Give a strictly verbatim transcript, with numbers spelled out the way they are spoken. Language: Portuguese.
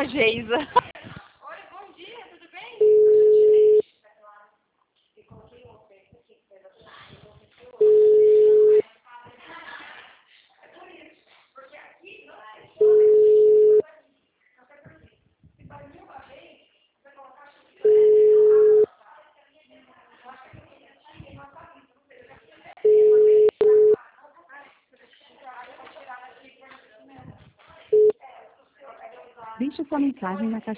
a Geisa. Oi, bom dia, tudo bem? Deixe sua mensagem na caixa